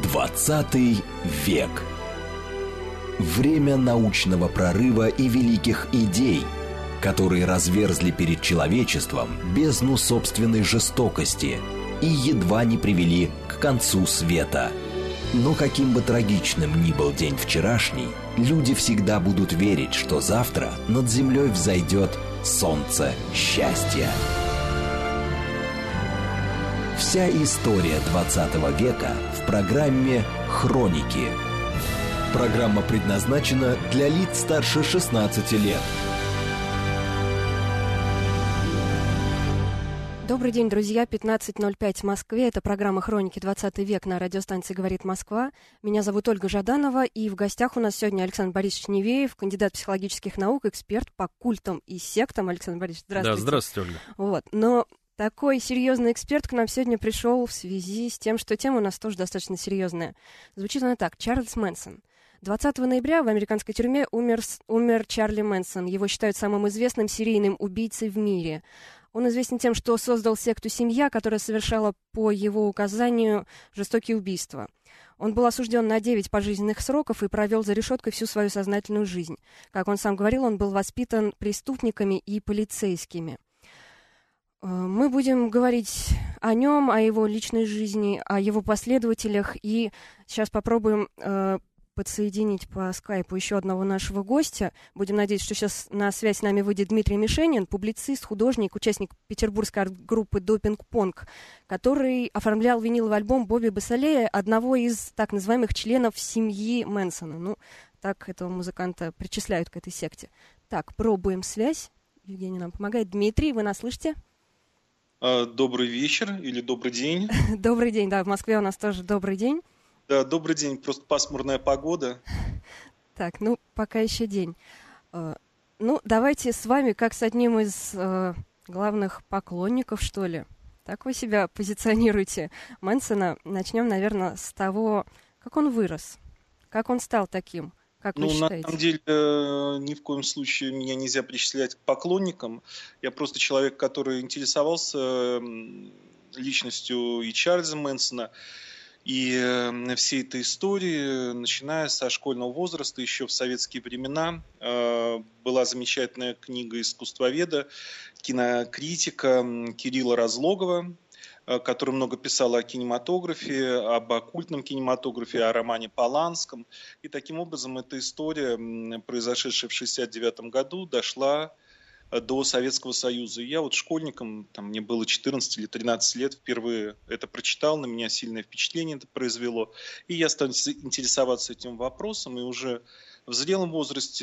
20 век. Время научного прорыва и великих идей, которые разверзли перед человечеством бездну собственной жестокости и едва не привели к концу света. Но каким бы трагичным ни был день вчерашний, люди всегда будут верить, что завтра над землей взойдет солнце счастья. Вся история 20 века в программе «Хроники». Программа предназначена для лиц старше 16 лет. Добрый день, друзья. 15:05 в Москве. Это программа «Хроники. 20 век» на радиостанции «Говорит Москва». Меня зовут Ольга Жаданова, и в гостях у нас сегодня Александр Борисович Невеев, кандидат психологических наук, эксперт по культам и сектам. Александр Борисович, здравствуйте. Да, здравствуйте, Ольга. Вот. Но такой серьезный эксперт к нам сегодня пришел в связи с тем, что тема у нас тоже достаточно серьезная. Звучит она так. Чарльз Мэнсон. 20 ноября в американской тюрьме умер Чарли Мэнсон. Его считают самым известным серийным убийцей в мире. Он известен тем, что создал секту «Семья», которая совершала по его указанию жестокие убийства. Он был осужден на 9 пожизненных сроков и провел за решеткой всю свою сознательную жизнь. Как он сам говорил, он был воспитан преступниками и полицейскими. Мы будем говорить о нем, о его личной жизни, о его последователях, и сейчас попробуем подсоединить по скайпу еще одного нашего гостя. Будем надеяться, что сейчас на связь с нами выйдет Дмитрий Мишенин, публицист, художник, участник петербургской арт-группы «Допинг-понг», который оформлял виниловый альбом Бобби Басалея, одного из так называемых членов семьи Мэнсона. Ну, так этого музыканта причисляют к этой секте. Так, пробуем связь. Евгений нам помогает. Дмитрий, вы нас слышите? Добрый вечер или добрый день. Добрый день, да, в Москве у нас тоже добрый день. Да, добрый день, просто пасмурная погода. Так, ну, пока еще день. Ну, давайте с вами, как с одним из главных поклонников, что ли. Так вы себя позиционируете, Мэнсона. Начнем, наверное, с того, как он вырос, как он стал таким, как вы считаете? На самом деле, ни в коем случае меня нельзя причислять к поклонникам. Я просто человек, который интересовался личностью и Чарльза Мэнсона, и всей этой истории, начиная со школьного возраста, еще в советские времена, была замечательная книга искусствоведа, кинокритика Кирилла Разлогова, который много писал о кинематографе, об оккультном кинематографе, о романе Поланском. И таким образом эта история, произошедшая в 1969 году, дошла до Советского Союза. И я вот школьником, мне было 14 или 13 лет, впервые это прочитал, на меня сильное впечатление это произвело. И я стал интересоваться этим вопросом, и уже в зрелом возрасте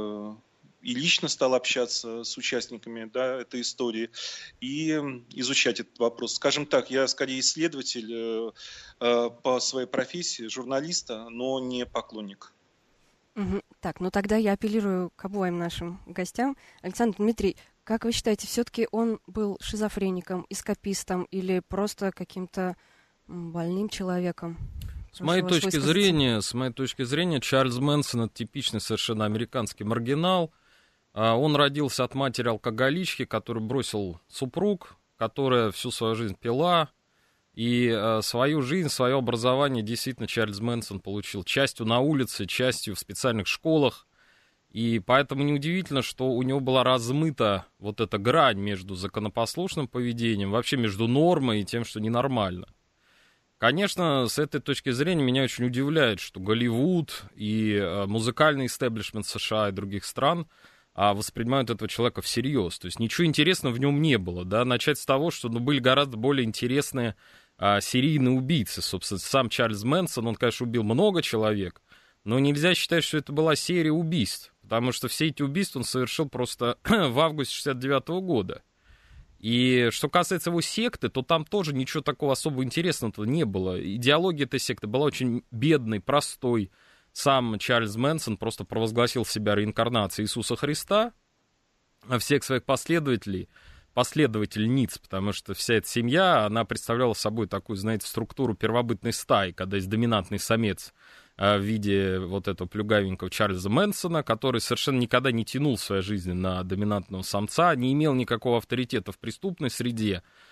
и лично стал общаться с участниками этой истории и изучать этот вопрос. Скажем так, я скорее исследователь по своей профессии, журналиста, но не поклонник. Так, ну тогда я апеллирую к обоим нашим гостям. Александр, Дмитрий, как вы считаете, все-таки он был шизофреником, эскапистом или просто каким-то больным человеком? С моей точки зрения, Чарльз Мэнсон — это типичный совершенно американский маргинал. Он родился от матери-алкоголички, которую бросил супруг, которая всю свою жизнь пила. И свою жизнь, свое образование действительно Чарльз Мэнсон получил частью на улице, частью в специальных школах. И поэтому неудивительно, что у него была размыта вот эта грань между законопослушным поведением, вообще между нормой и тем, что ненормально. Конечно, с этой точки зрения меня очень удивляет, что Голливуд и музыкальный истеблишмент США и других стран воспринимают этого человека всерьез. То есть ничего интересного в нем не было. Да? Начать с того, что были гораздо более интересные серийные убийцы. Собственно, сам Чарльз Мэнсон, он, конечно, убил много человек, но нельзя считать, что это была серия убийств, потому что все эти убийства он совершил просто в августе 1969 года. И что касается его секты, то там тоже ничего такого особо интересного не было. Идеология этой секты была очень бедной, простой. Сам Чарльз Мэнсон просто провозгласил себя реинкарнацией Иисуса Христа, а всех своих последовательниц, потому что вся эта семья, она представляла собой такую, знаете, структуру первобытной стаи, когда есть доминантный самец в виде вот этого плюгавенького Чарльза Мэнсона, который совершенно никогда не тянул в своей жизни на доминантного самца, не имел никакого авторитета в преступной среде,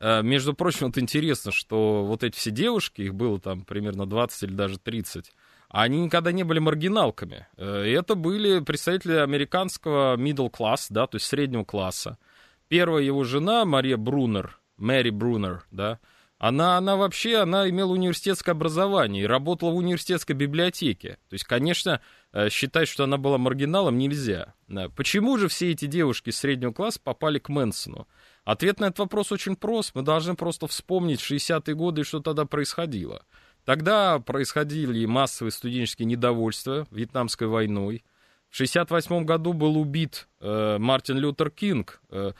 между прочим, вот интересно, что вот эти все девушки, их было там примерно 20 или даже 30, они никогда не были маргиналками. Это были представители американского middle class, да, то есть среднего класса. Первая его жена, Мэри Брунер, да, она имела университетское образование и работала в университетской библиотеке. То есть, конечно, считать, что она была маргиналом, нельзя. Почему же все эти девушки среднего класса попали к Мэнсону? Ответ на этот вопрос очень прост. Мы должны просто вспомнить 60-е годы и что тогда происходило. Тогда происходили массовые студенческие недовольства Вьетнамской войной. В 1968 году был убит Мартин Лютер Кинг,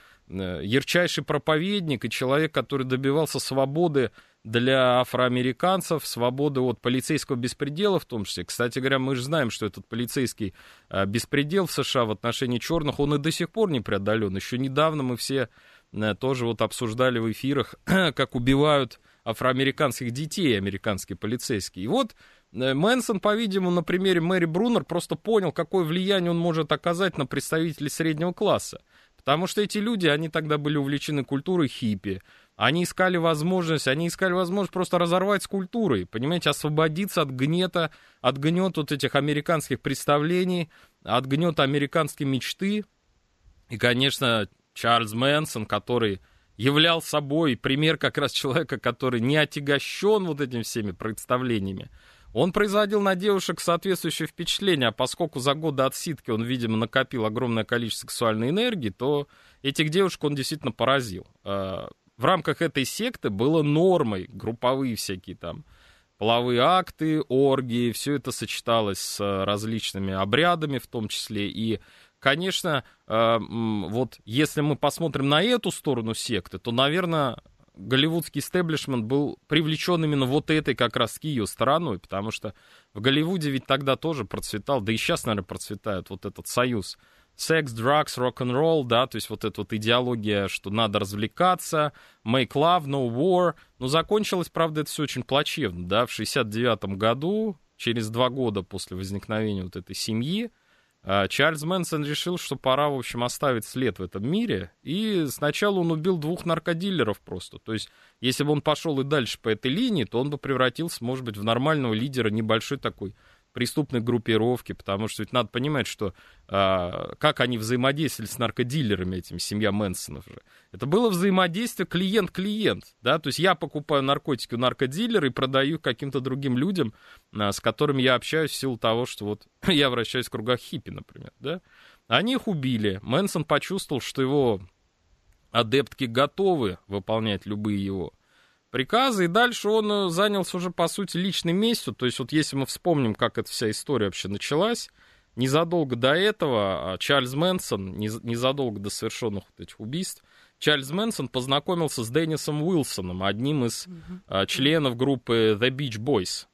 ярчайший проповедник и человек, который добивался свободы для афроамериканцев, свободы от полицейского беспредела в том числе. Кстати говоря, мы же знаем, что этот полицейский беспредел в США в отношении черных, он и до сих пор не преодолен. Еще недавно мы все тоже вот обсуждали в эфирах, как убивают афроамериканских детей американские полицейские. И вот Мэнсон, по-видимому, на примере Мэри Брунер просто понял, какое влияние он может оказать на представителей среднего класса. Потому что эти люди, они тогда были увлечены культурой хиппи. Они искали возможность просто разорвать с культурой, понимаете, освободиться от гнета вот этих американских представлений, от гнета американской мечты. И, конечно, Чарльз Мэнсон, который являл собой пример как раз человека, который не отягощен вот этими всеми представлениями, он производил на девушек соответствующее впечатление, а поскольку за годы отсидки он, видимо, накопил огромное количество сексуальной энергии, то этих девушек он действительно поразил. В рамках этой секты было нормой групповые всякие там половые акты, оргии, все это сочеталось с различными обрядами в том числе. И, конечно, вот если мы посмотрим на эту сторону секты, то, наверное, голливудский истеблишмент был привлечен именно вот этой как раз-таки ее стороной, потому что в Голливуде ведь тогда тоже процветал, да и сейчас, наверное, процветает вот этот союз секс, drugs, рок-н-ролл, да, то есть вот эта вот идеология, что надо развлекаться, make love, no war, но закончилось, правда, это все очень плачевно, да, в 1969 году, через 2 года после возникновения вот этой семьи, Чарльз Мэнсон решил, что пора, в общем, оставить след в этом мире, и сначала он убил 2 наркодилеров просто, то есть если бы он пошел и дальше по этой линии, то он бы превратился, может быть, в нормального лидера небольшой такой преступной группировки, потому что ведь надо понимать, что как они взаимодействовали с наркодилерами, этими, семья Мэнсонов же. Это было взаимодействие клиент-клиент, да, то есть я покупаю наркотики у наркодилера и продаю каким-то другим людям, с которыми я общаюсь в силу того, что вот я вращаюсь в кругах хиппи, например, да. Они их убили. Мэнсон почувствовал, что его адептки готовы выполнять любые его приказы, и дальше он занялся уже, по сути, личной местью. То есть вот если мы вспомним, как эта вся история вообще началась, незадолго до этого Чарльз Мэнсон, незадолго до совершенных вот этих убийств, Чарльз Мэнсон познакомился с Деннисом Уилсоном, одним из членов группы The Beach Boys.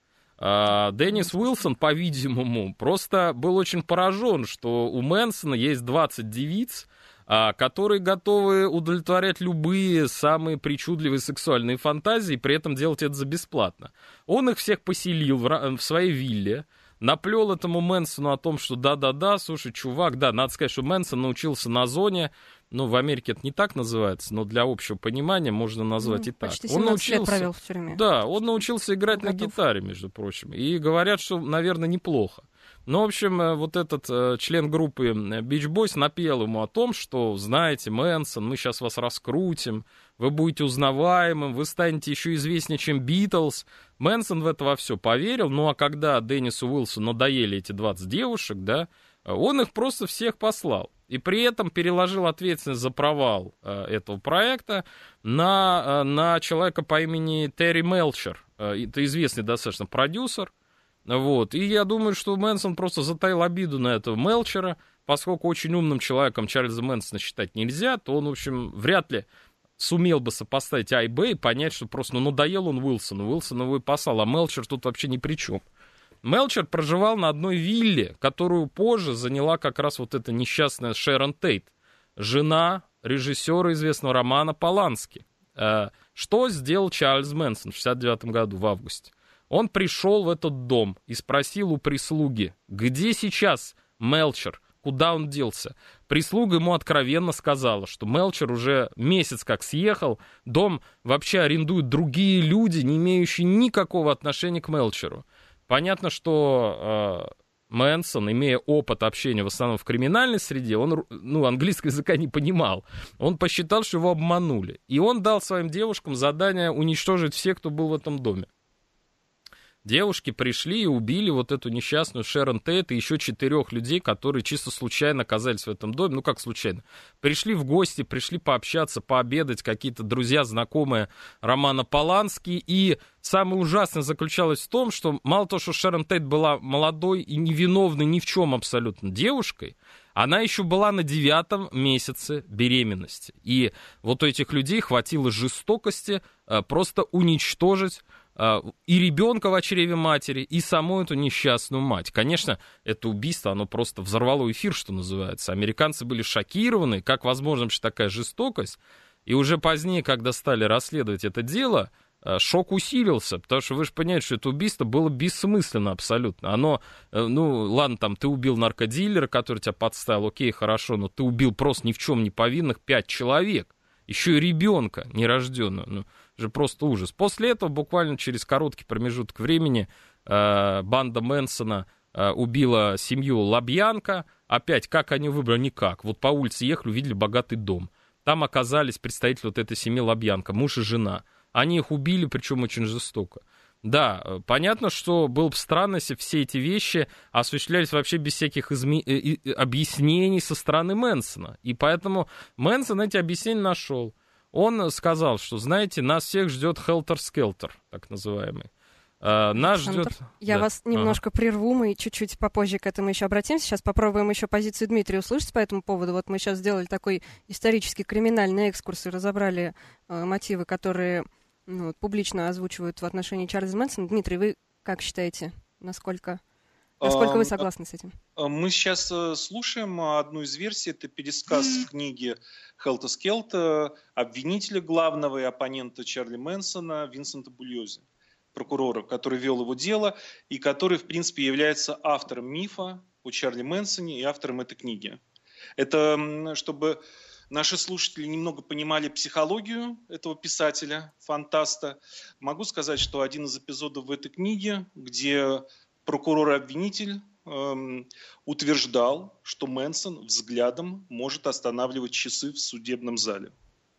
Деннис Уилсон, по-видимому, просто был очень поражен, что у Мэнсона есть 20 девиц, которые готовы удовлетворять любые самые причудливые сексуальные фантазии, и при этом делать это за бесплатно. Он их всех поселил в своей вилле, наплел этому Мэнсону о том, что да-да-да, слушай, чувак, да, надо сказать, что Мэнсон научился на зоне, ну, в Америке это не так называется, но для общего понимания можно назвать и так. Почти 17 лет провел в тюрьме. Да, он научился играть на гитаре, между прочим, и говорят, что, наверное, неплохо. Ну, в общем, вот этот член группы Beach Boys напел ему о том, что, знаете, Мэнсон, мы сейчас вас раскрутим, вы будете узнаваемым, вы станете еще известнее, чем Битлз. Мэнсон в это во все поверил, ну, а когда Деннису Уилсону надоели эти 20 девушек, да, он их просто всех послал. И при этом переложил ответственность за провал этого проекта на человека по имени Терри Мелчер. Это известный достаточно продюсер. Вот. И я думаю, что Мэнсон просто затаил обиду на этого Мелчера, поскольку очень умным человеком Чарльза Мэнсона считать нельзя, то он, в общем, вряд ли сумел бы сопоставить А и Б и понять, что просто надоел он Уилсону. Уилсон его и послал, а Мелчер тут вообще ни при чем. Мелчер проживал на одной вилле, которую позже заняла как раз вот эта несчастная Шерон Тейт, жена режиссера известного Романа Полански. Что сделал Чарльз Мэнсон в 1969 году, в августе? Он пришел в этот дом и спросил у прислуги, где сейчас Мелчер, куда он делся. Прислуга ему откровенно сказала, что Мелчер уже месяц как съехал, дом вообще арендуют другие люди, не имеющие никакого отношения к Мелчеру. Понятно, что Мэнсон, имея опыт общения в основном в криминальной среде, он английского языка не понимал. Он посчитал, что его обманули. И он дал своим девушкам задание уничтожить всех, кто был в этом доме. Девушки пришли и убили вот эту несчастную Шерон Тейт и еще 4 людей, которые чисто случайно оказались в этом доме. Ну, как случайно? Пришли в гости, пришли пообщаться, пообедать, какие-то друзья, знакомые Романа Полански. И самое ужасное заключалось в том, что мало того, что Шерон Тейт была молодой и невиновной ни в чем абсолютно девушкой, она еще была на 9 месяце беременности. И вот у этих людей хватило жестокости просто уничтожить и ребенка в чреве матери, и саму эту несчастную мать. Конечно, это убийство, оно просто взорвало эфир, что называется. Американцы были шокированы, как возможна вообще такая жестокость. И уже позднее, когда стали расследовать это дело, шок усилился, потому что вы же понимаете, что это убийство было бессмысленно абсолютно. Оно, ладно, там, ты убил наркодилера, который тебя подставил, окей, хорошо, но ты убил просто ни в чем не повинных 5 человек. Еще и ребенка нерожденного. Же просто ужас. После этого, буквально через короткий промежуток времени, банда Мэнсона убила семью Лабьянко. Опять, как они выбрали? Никак. Вот по улице ехали, увидели богатый дом. Там оказались представители вот этой семьи Лабьянко, муж и жена. Они их убили, причем очень жестоко. Да, понятно, что было бы странно, если все эти вещи осуществлялись вообще без всяких объяснений со стороны Мэнсона. И поэтому Мэнсон эти объяснения нашел. Он сказал, что, знаете, нас всех ждет хелтер-скелтер, так называемый. Нас ждет... Я вас немножко прерву, мы чуть-чуть попозже к этому еще обратимся. Сейчас попробуем еще позицию Дмитрия услышать по этому поводу. Вот мы сейчас сделали такой исторический криминальный экскурс и разобрали мотивы, которые публично озвучивают в отношении Чарльза Мэнсона. Дмитрий, вы как считаете, насколько вы согласны с этим? Мы сейчас слушаем одну из версий. Это пересказ книги Хелта Скелта обвинителя главного и оппонента Чарли Мэнсона Винсента Бульози, прокурора, который вел его дело и который, в принципе, является автором мифа о Чарли Мэнсоне и автором этой книги. Это чтобы наши слушатели немного понимали психологию этого писателя, фантаста. Могу сказать, что один из эпизодов в этой книге, где прокурор и обвинитель утверждал, что Мэнсон взглядом может останавливать часы в судебном зале.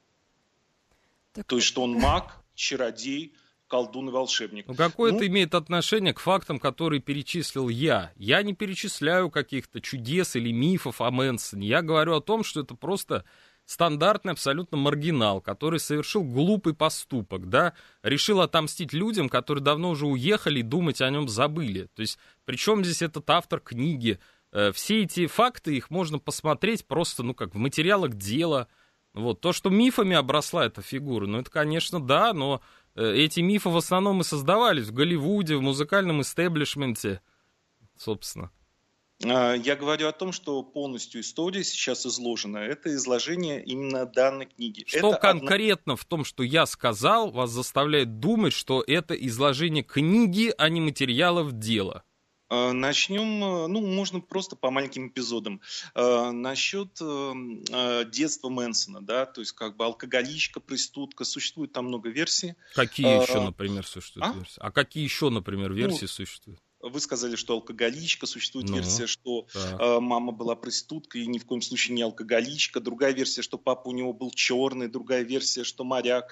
То есть, что он маг, чародей, колдун и волшебник. Ну, какое это имеет отношение к фактам, которые перечислил я? Я не перечисляю каких-то чудес или мифов о Мэнсоне. Я говорю о том, что это просто стандартный абсолютно маргинал, который совершил глупый поступок, да, решил отомстить людям, которые давно уже уехали и думать о нем забыли. То есть, причем здесь этот автор книги? Все эти факты, их можно посмотреть просто, как в материалах дела. Вот. То, что мифами обросла эта фигура, это, конечно, да, но эти мифы в основном и создавались в Голливуде, в музыкальном истеблишменте, собственно. Я говорю о том, что полностью история сейчас изложена. Это изложение именно данной книги. Что это конкретно в том, что я сказал, вас заставляет думать, что это изложение книги, а не материалов дела? Начнем, можно просто по маленьким эпизодам. Насчет детства Мэнсона, да, то есть алкоголичка, проститутка, существует там много версий. Какие еще, например, существуют версии? А какие еще, например, версии существуют? Вы сказали, что алкоголичка, существует версия, что мама была проституткой и ни в коем случае не алкоголичка, другая версия, что папа у него был черный, другая версия, что моряк.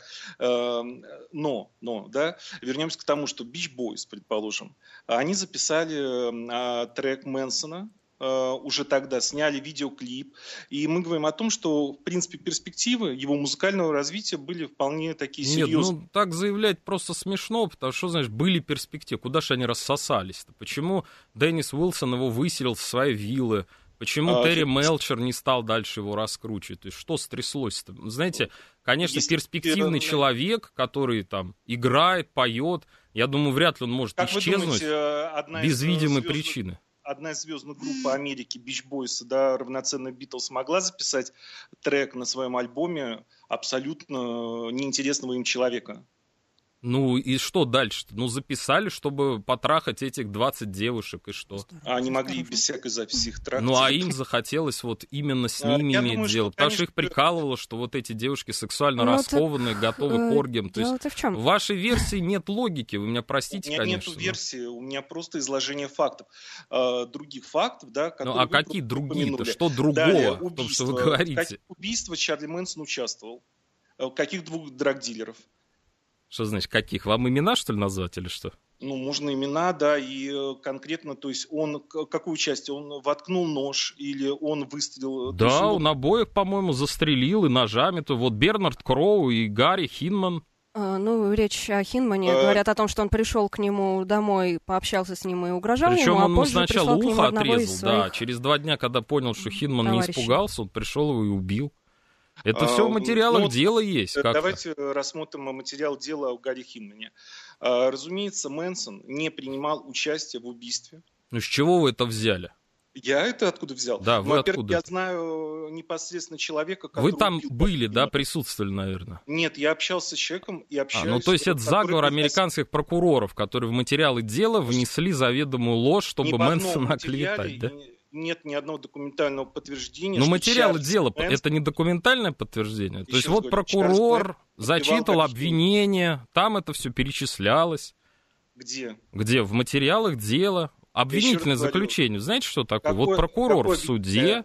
Но, вернемся к тому, что Beach Boys, предположим, они записали трек Мэнсона, уже тогда сняли видеоклип, и мы говорим о том, что, в принципе, перспективы его музыкального развития были вполне такие серьезные. Нет, так заявлять просто смешно, потому что, знаешь, были перспективы, куда же они рассосались-то? Почему Деннис Уилсон его выселил в свои виллы? Почему Терри Мелчер не стал дальше его раскручивать? То есть что стряслось-то? Знаете, конечно, перспективный человек, который там играет, поет, я думаю, вряд ли он может исчезнуть без видимой причины. Одна из звездных групп Америки, Beach Boys, да, равноценно Beatles, могла записать трек на своем альбоме абсолютно неинтересного им человека. Ну и что дальше-то? Ну записали, чтобы потрахать этих 20 девушек, и что? А они могли без всякой записи их трахать. Ну а им захотелось вот именно с ними иметь дело, потому что их прикалывало, что вот эти девушки сексуально раскованные, готовы к оргиям. То есть в вашей версии нет логики, вы меня простите, конечно. У меня нет версии, у меня просто изложение фактов. Других фактов, да, которые ну а какие другие-то? Что другого в том, что вы говорите? В каких убийствах Чарли Мэнсон участвовал? Каких 2 драгдилеров? Что значит каких? Вам имена, что ли, назвать или что? Ну, можно имена, да, и конкретно, то есть он, какую часть? Он воткнул нож или он выстрелил? Да, он обоих, по-моему, застрелил и ножами. То вот Бернард Кроу и Гарри Хинман. Ну, речь о Хинмане. Говорят о том, что он пришел к нему домой, пообщался с ним и угрожал Причем ему, а он позже сначала ухо отрезал, да. Через 2 дня, когда понял, что Хинман товарищей. не испугался, он пришел его и убил. Это все в материалах дела есть. Давайте рассмотрим материал дела о Гарри Хинмане. Разумеется, Мэнсон не принимал участие в убийстве. Ну, с чего вы это взяли? Я это откуда взял? Да, вы откуда? Я знаю непосредственно человека, который... Вы там были, да, присутствовали, наверное? Нет, я общался с человеком и общаюсь... ну, то есть это заговор американских прокуроров, которые в материалы дела внесли заведомую ложь, чтобы Мэнсона оклеветать, да? Нет ни одного документального подтверждения. Но материалы дела, это не документальное подтверждение? То есть вот прокурор зачитал обвинение, там это все перечислялось. Где? Где? В материалах дела. Обвинительное заключение. Знаете, что такое? Вот прокурор в суде,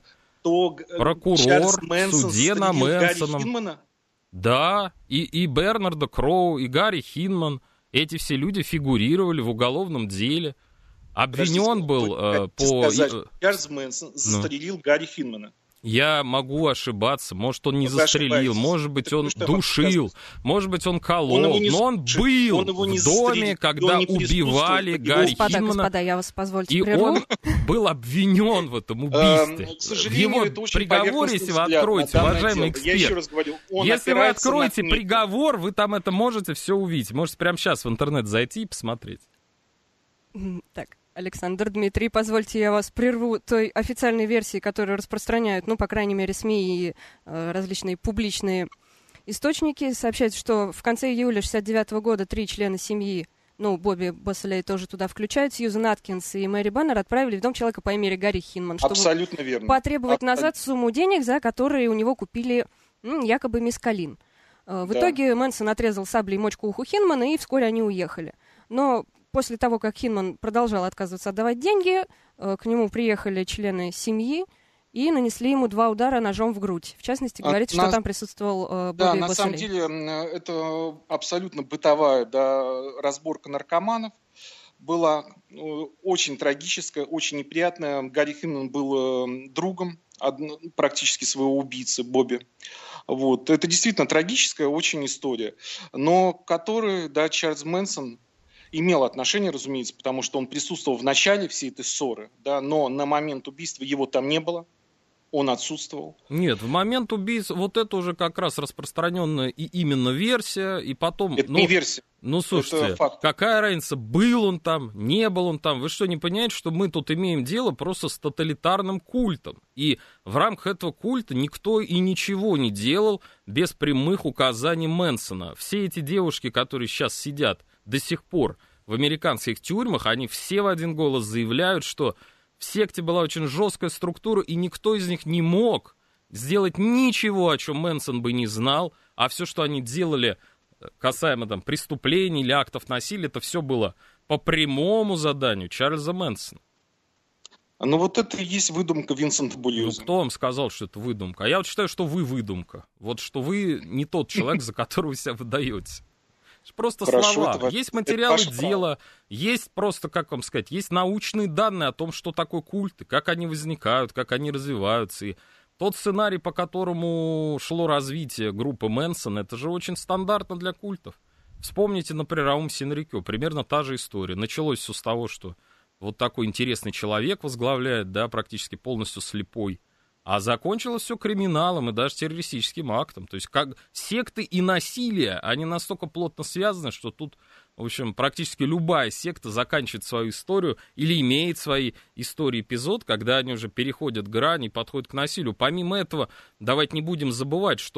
прокурор в суде на Мэнсоном. Да, и Бернарда Кроу, и Гарри Хинман. Эти все люди фигурировали в уголовном деле. Обвинен был по... Чарльз Мэнсон застрелил Гарри Хинмана. Я могу ошибаться. Может, он не застрелил, может быть, он душил, может быть, он колол. Но он был в доме, когда убивали Гарри Хинмана. Господа, я вас позвольте и прерву. он был обвинен в этом убийстве. В его приговоре, если вы откроете, уважаемый эксперт, если вы откроете приговор, вы там это можете все увидеть. Можете прямо сейчас в интернет зайти и посмотреть. Так. Александр Дмитрий, позвольте, я вас прерву той официальной версии, которую распространяют, ну, по крайней мере, СМИ и различные публичные источники. Сообщают, что в конце июля 1969 года 3 члена семьи, ну, Бобби Баслей тоже туда включают, Сьюзен Аткинс и Мэри Баннер отправили в дом человека по имени Гарри Хинман, чтобы потребовать назад сумму денег, за которые у него купили якобы мескалин. В итоге Мэнсон отрезал саблей мочку уху Хинмана, и вскоре они уехали. Но после того, как Хинман продолжал отказываться отдавать деньги, к нему приехали члены семьи и нанесли ему 2 удара ножом в грудь. В частности, говорится, что там присутствовал Бобби Баслей. Да, на самом деле, это абсолютно бытовая разборка наркоманов. Была очень трагическая, очень неприятная. Гарри Хинман был другом практически своего убийцы Бобби. Вот. Это действительно трагическая очень история, но которой, Чарльз Мэнсон имел отношение, разумеется, потому что он присутствовал в начале всей этой ссоры, но на момент убийства его там не было, он отсутствовал. Нет, в момент убийства, вот это уже как раз распространенная и именно версия, и потом... Это не версия. Ну, слушайте, какая разница, был он там, не был он там? Вы что, не понимаете, что мы тут имеем дело просто с тоталитарным культом? И в рамках этого культа никто и ничего не делал без прямых указаний Мэнсона. Все эти девушки, которые сейчас сидят до сих пор в американских тюрьмах, они все в один голос заявляют, что в секте была очень жесткая структура, и никто из них не мог сделать ничего, о чем Мэнсон бы не знал, а все, что они делали касаемо там преступлений или актов насилия, это все было по прямому заданию Чарльза Мэнсона. Ну вот это и есть выдумка Винсента Буриоза. Ну кто вам сказал, что это выдумка? А я вот считаю, что вы выдумка. Вот что вы не тот человек, за которого вы себя выдаете. Просто слова. Есть материалы дела, есть просто, как вам сказать, есть научные данные о том, что такое культы, как они возникают, как они развиваются. И тот сценарий, по которому шло развитие группы Мэнсон, это же очень стандартно для культов. Вспомните, например, Аум Синрикё, примерно та же история. Началось все с того, что вот такой интересный человек возглавляет, практически полностью слепой. А закончилось все криминалом и даже террористическим актом. То есть как секты и насилие, они настолько плотно связаны, что тут, в общем, практически любая секта заканчивает свою историю или имеет свои истории, эпизод, когда они уже переходят грань и подходят к насилию. Помимо этого, давайте не будем забывать, что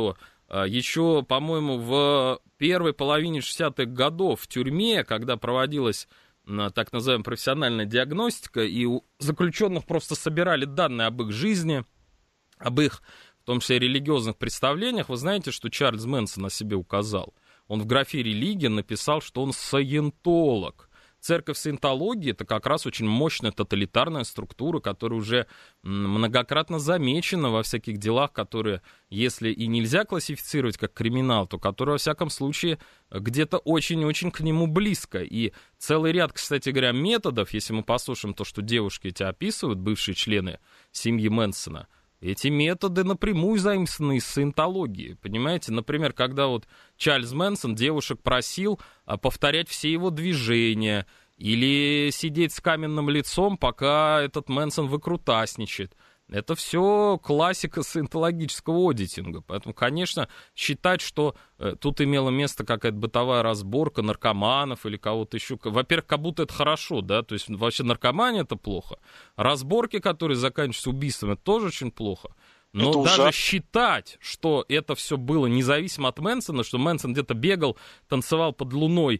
еще, по-моему, в первой половине 60-х годов в тюрьме, когда проводилась так называемая профессиональная диагностика, и у заключенных просто собирали данные об их жизни, об их, в том числе, религиозных представлениях, вы знаете, что Чарльз Мэнсон о себе указал? Он в графе «религия» написал, что он саентолог. Церковь саентологии — это как раз очень мощная тоталитарная структура, которая уже многократно замечена во всяких делах, которые, если и нельзя классифицировать как криминал, то которые, во всяком случае, где-то очень-очень к нему близко. И целый ряд, кстати говоря, методов, если мы послушаем то, что девушки эти описывают, бывшие члены семьи Мэнсона, эти методы напрямую заимствованы из саентологии, понимаете? Например, когда вот Чарльз Мэнсон девушек просил повторять все его движения или сидеть с каменным лицом, пока этот Мэнсон выкрутасничает. Это все классика саентологического одитинга. Поэтому, конечно, считать, что тут имела место какая-то бытовая разборка наркоманов или кого-то еще. Во-первых, как будто это хорошо, да, то есть вообще наркомания — это плохо. Разборки, которые заканчиваются убийством, это тоже очень плохо. Но это даже считать, что это все было независимо от Мэнсона, что Мэнсон где-то бегал, танцевал под луной,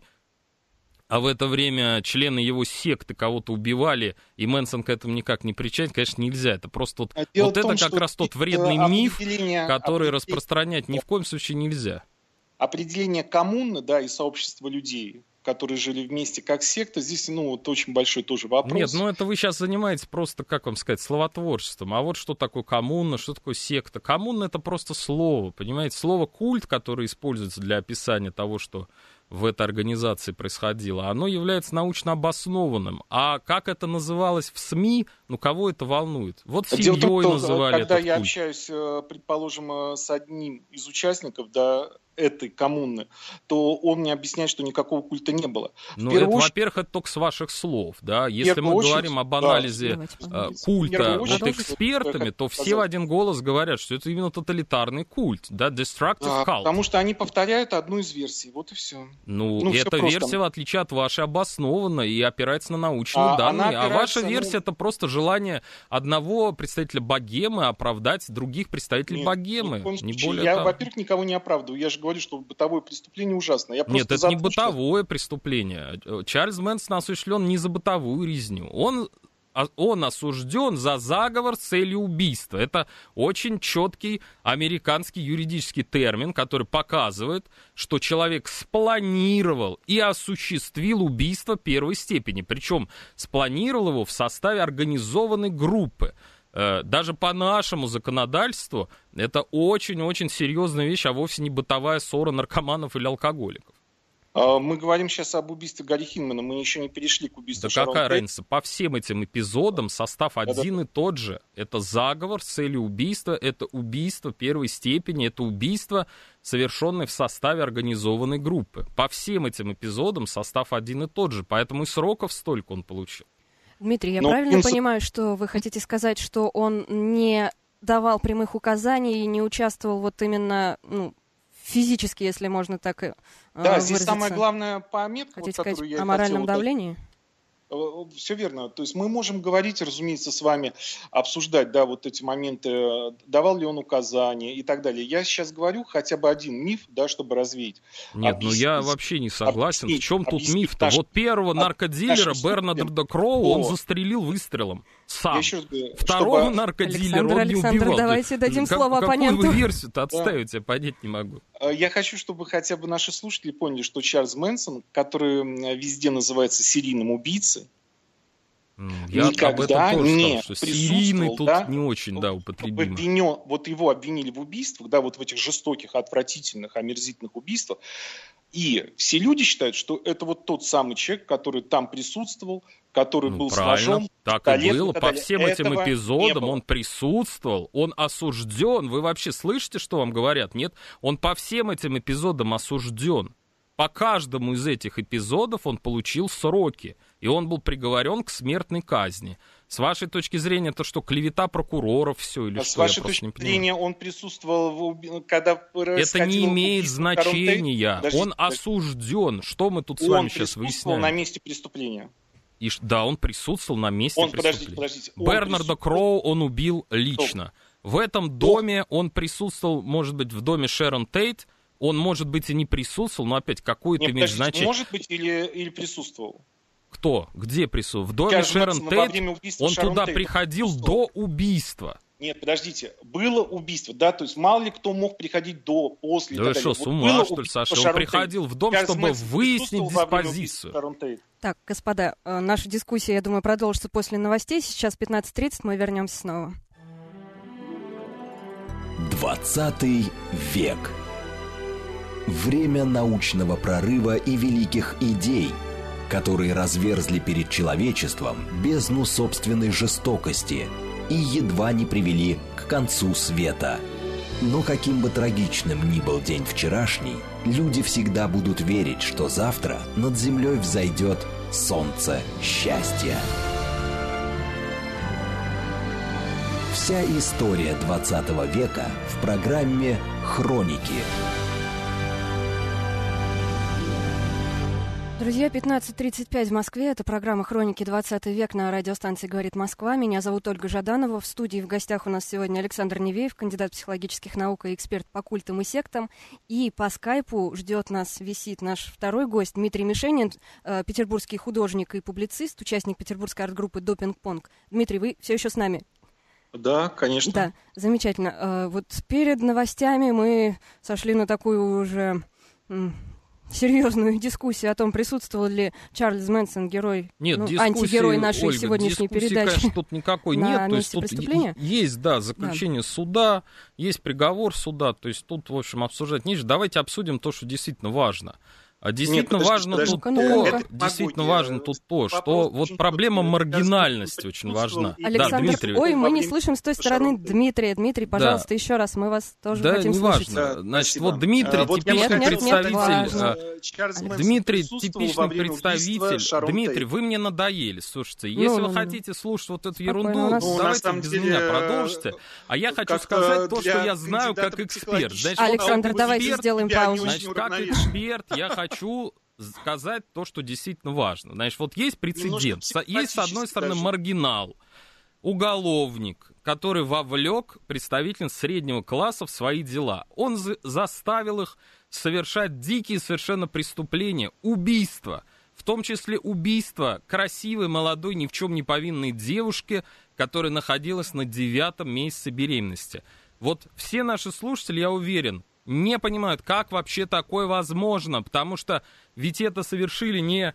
а в это время члены его секты кого-то убивали, и Мэнсон к этому никак не причастен, конечно, нельзя. Это просто вот это как раз тот вредный миф, который распространять ни в коем случае нельзя. Определение коммуны, да, и сообщества людей, которые жили вместе как секта, здесь, вот очень большой тоже вопрос. Нет, это вы сейчас занимаетесь просто, как вам сказать, словотворчеством. А вот что такое коммуна, что такое секта? Коммуна — это просто слово, понимаете? Слово «культ», которое используется для описания того, что в этой организации происходило, оно является научно обоснованным. А как это называлось в СМИ, кого это волнует? Вот семьей называли когда этот я культ. Общаюсь, предположим, с одним из участников, да, этой коммуны, то он мне объясняет, что никакого культа не было. Во-первых, это только с ваших слов, да. Если мы говорим об анализе культа экспертами, то все в один голос говорят, что это именно тоталитарный культ, да, destructive cult. Потому что они повторяют одну из версий, вот и все. Эта версия, в отличие от вашей, обоснована и опирается на научные данные. А ваша версия — это просто желание одного представителя богемы оправдать других представителей богемы. Не более я, того. во-первых, никого не оправдываю. Я же говорю, что бытовое преступление ужасно. Нет, это не бытовое преступление. Чарльз Мэнсон осуществлен не за бытовую резню. Он осужден за заговор с целью убийства. Это очень четкий американский юридический термин, который показывает, что человек спланировал и осуществил убийство первой степени. Причем спланировал его в составе организованной группы. Даже по нашему законодательству это очень-очень серьезная вещь, а вовсе не бытовая ссора наркоманов или алкоголиков. Мы говорим сейчас об убийстве Гарри Хинмана, мы еще не перешли к убийству Шарон Тейт. Да какая разница? По всем этим эпизодам состав один и тот же. Это заговор с целью убийства, это убийство первой степени, это убийство, совершенное в составе организованной группы. По всем этим эпизодам состав один и тот же, поэтому и сроков столько он получил. Дмитрий, я правильно понимаю, что вы хотите сказать, что он не давал прямых указаний и не участвовал вот именно, физически, если можно так выразиться? Да, здесь самая главная пометка, хотите сказать о моральном давлении? Все верно. То есть мы можем говорить, разумеется, с вами, обсуждать, да, вот эти моменты, давал ли он указания и так далее. Я сейчас говорю хотя бы один миф, да, чтобы развеять. Нет, я вообще не согласен. В чем тут миф-то? Вот первого наркодилера Бернарда Кроу он застрелил выстрелом сам. Второго наркодилера он не убивал. Давайте дадим слово оппоненту. Какую вы версию-то отставите? Я понять не могу. Я хочу, чтобы хотя бы наши слушатели поняли, что Чарльз Мэнсон, который везде называется серийным убийцей, я никогда не присутствовал, серийный тут не очень, употребимо. Вот его обвинили в убийствах, да, вот в этих жестоких, отвратительных, омерзительных убийствах. И все люди считают, что это вот тот самый человек, который там присутствовал, который был с ножом. Так и было. По всем этим эпизодам он присутствовал, он осужден. Вы вообще слышите, что вам говорят? Нет, он по всем этим эпизодам осужден. По каждому из этих эпизодов он получил сроки, и он был приговорен к смертной казни. С вашей точки зрения, это что, клевета прокуроров все или что? С вашей точки зрения, он присутствовал, когда происходило... Это не имеет значения. Он осужден. Что мы тут с вами сейчас выясняем? Он присутствовал на месте преступления. Да, он присутствовал на месте преступления. Подождите. Бернарда Кроу он убил лично. В этом доме он присутствовал, может быть, в доме Шерон Тейт, он, может быть, и не присутствовал, но опять какое-то имеет значение. Может быть, или присутствовал? Кто? Где присутствовал? В доме Шерон Тейт он туда приходил до убийства. Нет, подождите, было убийство, да, то есть мало ли кто мог приходить до, после. Да вы что, с ума, что ли, Саша? Он приходил в дом, чтобы выяснить диспозицию. Так, господа, наша дискуссия, я думаю, продолжится после новостей. Сейчас 15:30, мы вернемся снова. 20 век. Время научного прорыва и великих идей, которые разверзли перед человечеством бездну собственной жестокости и едва не привели к концу света. Но каким бы трагичным ни был день вчерашний, люди всегда будут верить, что завтра над землей взойдет солнце счастья. Вся история 20 века в программе «Хроники». Друзья, 15:35 в Москве. Это программа «Хроники. 20 век» на радиостанции «Говорит Москва». Меня зовут Ольга Жаданова. В студии в гостях у нас сегодня Александр Невеев, кандидат психологических наук и эксперт по культам и сектам. И по скайпу висит наш второй гость Дмитрий Мишенин, петербургский художник и публицист, участник петербургской арт-группы «Допинг-понг». Дмитрий, вы все еще с нами? Да, конечно. Да, замечательно. Вот перед новостями мы сошли на такую уже серьезную дискуссию о том, присутствовал ли Чарльз Мэнсон, герой, антигерой нашей Ольга, сегодняшней передачи. Конечно, тут никакой нет. То есть тут есть, заключение суда, есть приговор суда, то есть тут, в общем, обсуждать нечего. Давайте обсудим то, что действительно важно. Действительно важно тут то, что вот проблема маргинальности очень важна. Александр, да, Дмитрий. Ой, мы не слышим с той стороны Дмитрия. Дмитрий, пожалуйста, еще раз, мы вас тоже хотим слышать. Да, неважно. Значит, вот Дмитрий, типичный представитель. Дмитрий, типичный представитель. Дмитрий, вы мне надоели, слушайте. Если вы хотите слушать вот эту ерунду, давайте без меня продолжите. А я хочу сказать то, что я знаю как эксперт. Александр, давайте сделаем паузу. Значит, как эксперт я хочу сказать то, что действительно важно. Значит, вот есть прецедент. Есть, с одной стороны, маргинал, уголовник, который вовлек представительниц среднего класса в свои дела. Он заставил их совершать дикие совершенно преступления, убийства. В том числе убийство красивой, молодой, ни в чем не повинной девушки, которая находилась на 9-м месяце беременности. Вот все наши слушатели, я уверен, не понимают, как вообще такое возможно, потому что ведь это совершили не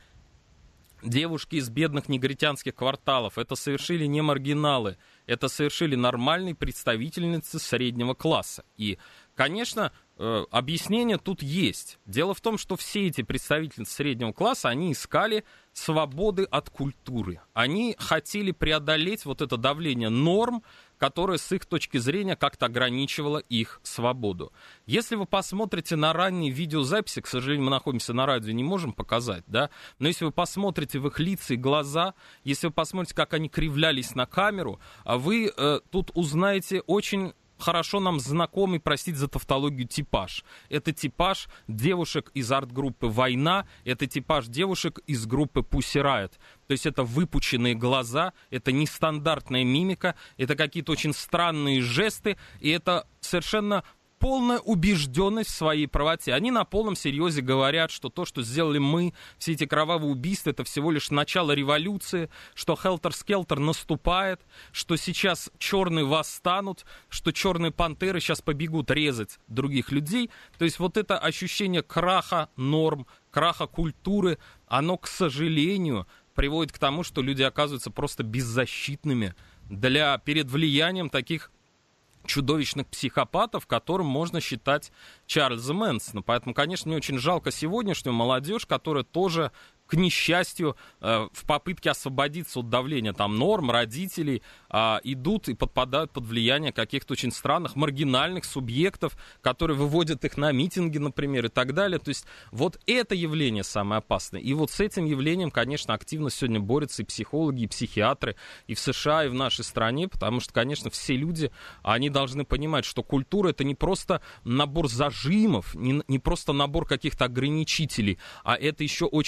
девушки из бедных негритянских кварталов, это совершили не маргиналы, это совершили нормальные представительницы среднего класса. И, конечно, объяснение тут есть. Дело в том, что все эти представительницы среднего класса, они искали свободы от культуры. Они хотели преодолеть вот это давление норм, которое с их точки зрения как-то ограничивало их свободу. Если вы посмотрите на ранние видеозаписи, к сожалению, мы находимся на радио, не можем показать, да, но если вы посмотрите в их лица и глаза, если вы посмотрите, как они кривлялись на камеру, вы тут узнаете очень хорошо нам знакомый, простите за тавтологию, типаж. Это типаж девушек из арт-группы «Война», это типаж девушек из группы Pussy Riot. То есть это выпученные глаза, это нестандартная мимика, это какие-то очень странные жесты, и это совершенно полная убежденность в своей правоте. Они на полном серьезе говорят, что то, что сделали мы, все эти кровавые убийства, это всего лишь начало революции, что Хелтер-Скелтер наступает, что сейчас черные восстанут, что черные пантеры сейчас побегут резать других людей. То есть вот это ощущение краха норм, краха культуры, оно, к сожалению, приводит к тому, что люди оказываются просто беззащитными перед влиянием таких чудовищных психопатов, которым можно считать Чарльза Мэнсона. Поэтому, конечно, мне очень жалко сегодняшнюю молодежь, которая тоже, к несчастью, в попытке освободиться от давления норм, родителей, идут и подпадают под влияние каких-то очень странных, маргинальных субъектов, которые выводят их на митинги, например, и так далее. То есть вот это явление самое опасное. И вот с этим явлением, конечно, активно сегодня борются и психологи, и психиатры, и в США, и в нашей стране, потому что, конечно, все люди, они должны понимать, что культура — это не просто набор зажимов, не просто набор каких-то ограничителей, а это еще очень мощный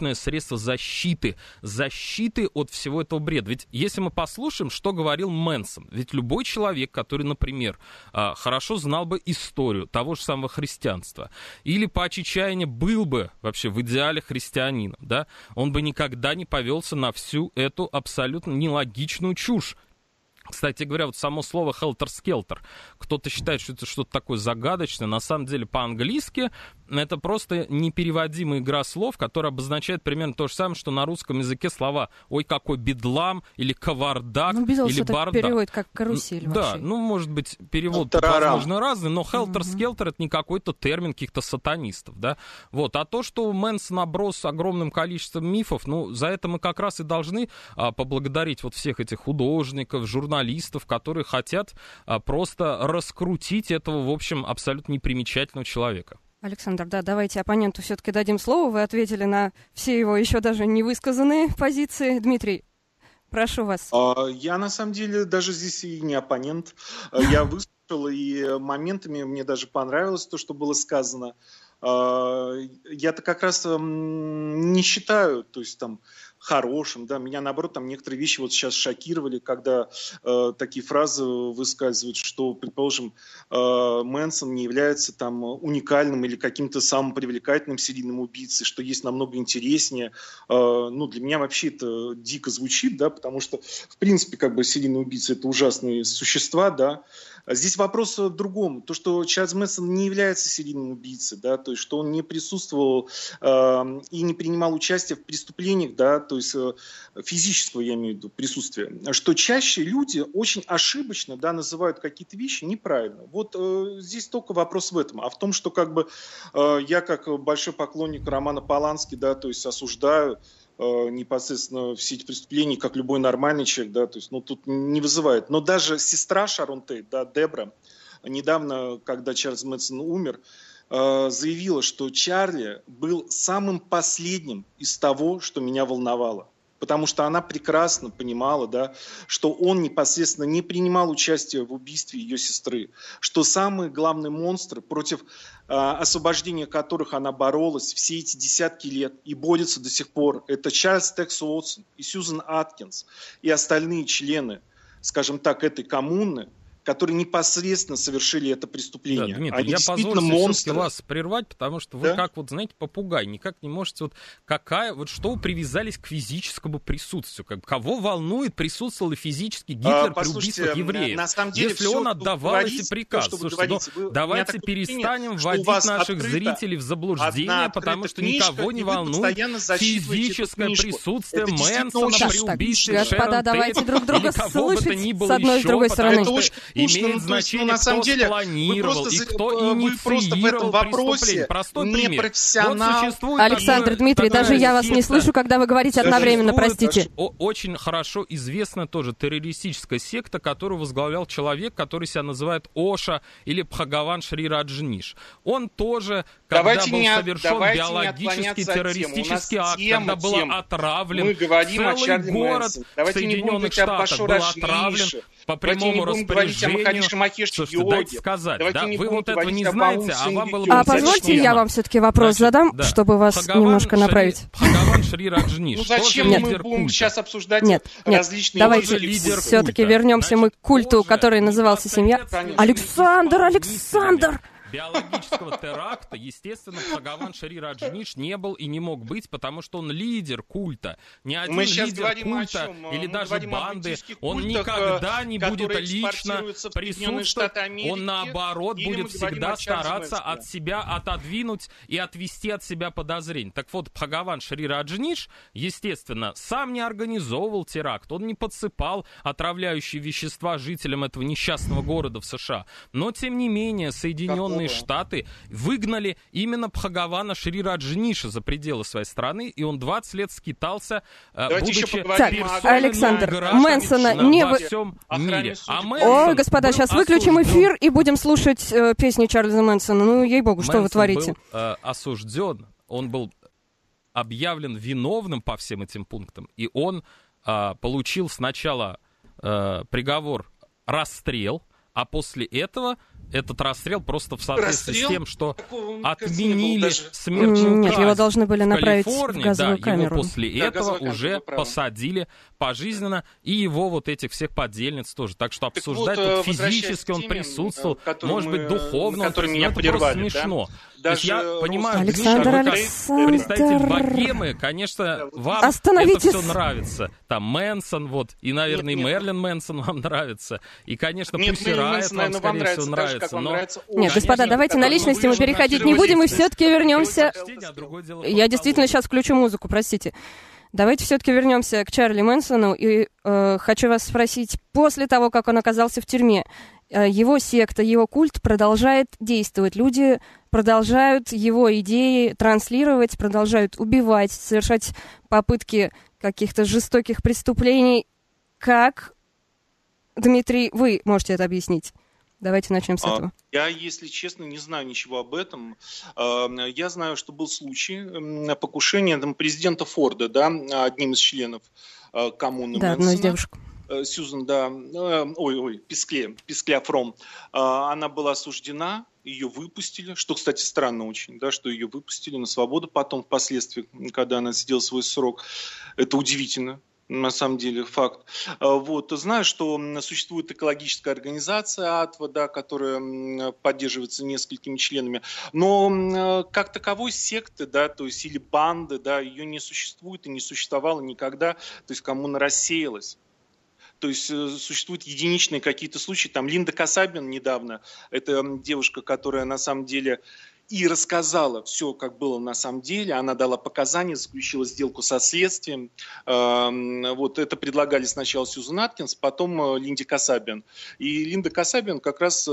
мощное средство защиты от всего этого бреда. Ведь если мы послушаем, что говорил Мэнсон, ведь любой человек, который, например, хорошо знал бы историю того же самого христианства, или по отчаянию был бы вообще в идеале христианином, да, он бы никогда не повелся на всю эту абсолютно нелогичную чушь. Кстати говоря, вот само слово «хелтер-скелтер», кто-то считает, что это что-то такое загадочное, на самом деле по-английски это просто непереводимая игра слов, которая обозначает примерно то же самое, что на русском языке слова «ой, какой бедлам» или «кавардак» или «бардак». Переводит как «карусель» вообще. Да, может быть, перевод, возможно, разный, но «хелтер-скелтер» это не какой-то термин каких-то сатанистов, да. Вот. А то, что Мэнсон оброс огромным количеством мифов, за это мы как раз и должны поблагодарить вот всех этих художников, журналистов, которые хотят просто раскрутить этого, в общем, абсолютно непримечательного человека. Александр, да, давайте оппоненту все-таки дадим слово. Вы ответили на все его еще даже не высказанные позиции. Дмитрий, прошу вас. Я, на самом деле, даже здесь и не оппонент. Я выслушал, и моментами мне даже понравилось то, что было сказано. Я-то как раз не считаю, то есть там хорошим, да, меня наоборот там некоторые вещи вот сейчас шокировали, когда такие фразы выскальзывают, что, предположим, Мэнсон не является там уникальным или каким-то самым привлекательным серийным убийцей, что есть намного интереснее. Для меня вообще это дико звучит, да, потому что, в принципе, как бы серийные убийцы — это ужасные существа, да. Здесь вопрос в другом. То, что Чарльз Мэнсон не является серийным убийцей, да, то есть что он не присутствовал и не принимал участие в преступлениях, да, то есть физического, я имею в виду, присутствия. Что чаще люди очень ошибочно, да, называют какие-то вещи неправильно. Вот здесь только вопрос в этом. А в том, что как бы я как большой поклонник Романа Полански, да, то есть осуждаю непосредственно все эти преступления, как любой нормальный человек, да, то есть, тут не вызывает. Но даже сестра Шарон Тейт, да, Дебра, недавно, когда Чарльз Мэнсон умер, заявила, что Чарли был самым последним из того, что меня волновало. Потому что она прекрасно понимала, да, что он непосредственно не принимал участие в убийстве ее сестры, что самые главные монстры, против освобождения которых она боролась все эти десятки лет и борется до сих пор, это Чарльз Текс Уотсон и Сьюзен Аткинс и остальные члены, скажем так, этой коммуны, которые непосредственно совершили это преступление. Да, Дмитрий, они я действительно позволю монстры. вас прервать, потому что вы как вот, знаете, попугай, никак не можете, что вы привязались к физическому присутствию, кого волнует, присутствовал ли физически Гитлер при убийствах евреев, на самом деле, если он отдавал эти приказы. Давайте перестанем вводить наших зрителей в заблуждение, потому что никого не волнует физическое присутствие Мэнсона при убийстве Шерон Тейт. Давайте друг друга слышать с одной и с другой стороны. Имеет значение, на самом деле, спланировал и кто инициировал преступление. Простой пример. Вот Александр, Дмитрий, даже я вас не слышу, когда вы говорите одновременно, простите. Очень хорошо известная тоже террористическая секта, которую возглавлял человек, который себя называет Оша или Бхагаван Шри Раджниш. Он тоже, когда был совершен биологический террористический акт, когда был отравлен целый город в Соединенных Штатах, был отравлен по прямому распоряжению. Слушайте, дайте сказать, да? Вы вот этого не знаете, а вам было бы... А позвольте, я вам все-таки вопрос задам, чтобы вас немножко направить. Бхагаван Шри Раджниш. Зачем мы будем сейчас обсуждать различные... Давайте все-таки вернемся мы к культу, который назывался «Семья». Александр! Биологического теракта, естественно, Бхагаван Шри Раджниш не был и не мог быть, потому что он лидер культа. Ни один лидер культа или даже банды, он никогда не будет лично присутствовать, он наоборот будет всегда стараться от себя отодвинуть и отвести от себя подозрения. Так вот, Бхагаван Шри Раджниш, естественно, сам не организовывал теракт, он не подсыпал отравляющие вещества жителям этого несчастного города в США. Но, тем не менее, Соединенные Штаты выгнали именно Бхагавана Шри Раджниша за пределы своей страны, и он 20 лет скитался, будучи Александр, Мэнсона не во всем мире. Ой, господа, сейчас выключим эфир и будем слушать песни Чарльза Мэнсона. Ну, ей-богу, что вы творите? Был осужден, он был объявлен виновным по всем этим пунктам, и он получил сначала приговор расстрел, а после этого этот расстрел просто в соответствии с тем, что отменили даже... смертную Нет, казнь его должны были направить в газовую да, камеру. Его после этого уже посадили пожизненно, и его вот этих всех подельниц тоже. Так что обсуждать тут физически он присутствовал, может быть, духовно, это просто смешно. Даже я понимаю, Александр, Дмитрий, представитель богемы, конечно, вам это все нравится. Там Мэнсон, вот, и, наверное, и Мерлин Мэнсон вам нравится. И, конечно, Пусси Райт вам, скорее всего, нравится. Нет, господа, давайте на личности мы переходить не будем, и все-таки вернемся... Я действительно сейчас включу музыку, простите. Давайте все-таки вернемся к Чарли Мэнсону. И хочу вас спросить, после того, как он оказался в тюрьме, его секта, его культ продолжает действовать. Люди продолжают его идеи транслировать, продолжают убивать, совершать попытки каких-то жестоких преступлений. Как, Дмитрий, вы можете это объяснить? Давайте начнем с этого. Я, если честно, не знаю ничего об этом. Я знаю, что был случай покушения президента Форда, да, одним из членов коммуны Мэнсона. Да, одной из девушек. Сьюзан, да, Пискле Фром, она была осуждена, ее выпустили, что, кстати, странно очень, да, что ее выпустили на свободу потом, впоследствии, когда она сидела свой срок. Это удивительно. На самом деле, факт. Вот. Знаю, что существует экологическая организация АТВА, да, которая поддерживается несколькими членами, но как таковой секты, да, то есть или банды, да, ее не существует и не существовало никогда, то есть коммуна рассеялась. То есть существуют единичные какие-то случаи. Там Линда Касабин недавно, это девушка, которая на самом деле и рассказала все, как было на самом деле. Она дала показания, заключила сделку со следствием. Вот это предлагали сначала Сьюзан Аткинс, потом Линде Касабин. И Линда Касабин как раз...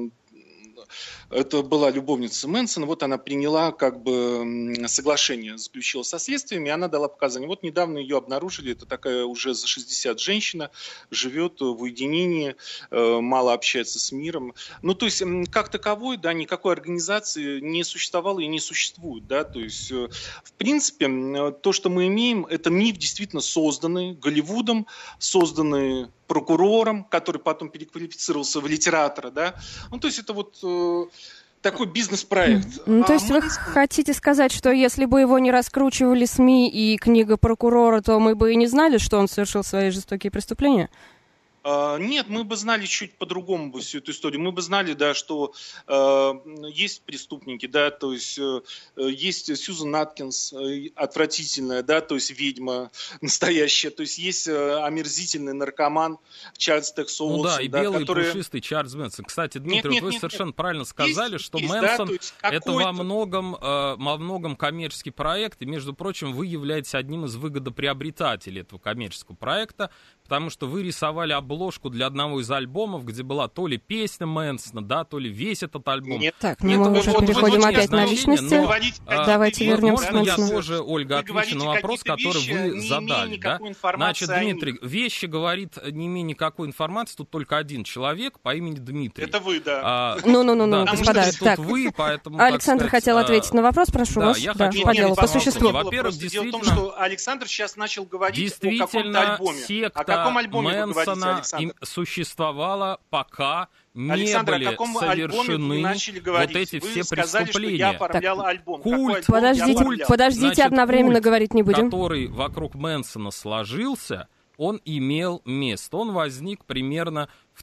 Это была любовница Мэнсона, вот она приняла как бы соглашение, заключила со следствием, и она дала показания. Вот недавно ее обнаружили, это такая уже за 60 женщина, живет в уединении, мало общается с миром. Ну, то есть, как таковой, да, никакой организации не существовало и не существует, да, то есть, в принципе, то, что мы имеем, это миф, действительно созданный Голливудом, созданный прокурором, который потом переквалифицировался в литератора, да. Ну, то есть это вот такой бизнес-проект. Ну, то есть вы хотите сказать, что если бы его не раскручивали СМИ и книга прокурора, то мы бы и не знали, что он совершил свои жестокие преступления? Нет, мы бы знали чуть по-другому бы всю эту историю. Мы бы знали, да, что есть преступники, да, то есть есть Сьюзан Аткинс, отвратительная, да, то есть ведьма настоящая, то есть есть омерзительный наркоман Чарльз Текс Уолсон. Ну да, и белый пушистый Чарльз Мэнсон. Кстати, Дмитрий, вы совершенно правильно сказали, что Мэнсон это во многом коммерческий проект, и, между прочим, вы являетесь одним из выгодоприобретателей этого коммерческого проекта, потому что вы рисовали обложку для одного из альбомов, где была то ли песня Мэнсона, да, то ли весь этот альбом. Нет, так, мы уже переходим опять на личности. Давайте вернемся к Мэнсону. Я тоже, Ольга, отвечу на вопрос, который вы задали. Да? Значит, Дмитрий, вещи говорит, не имея никакой информации, тут только один человек по имени Дмитрий. Это вы, да. Ну, господа. Так, вы, поэтому, Александр хотел ответить на вопрос, прошу вас. Да, по делу, по существу. Во-первых, дело в том, что Александр сейчас начал говорить о каком-то альбоме. О каком альбоме вы говорите, Александр? Существовала, пока не Александр, были совершены вот эти все преступления. Культ, подождите, одновременно говорить не будем. Который вокруг Мэнсона сложился, он имел место. Он возник примерно в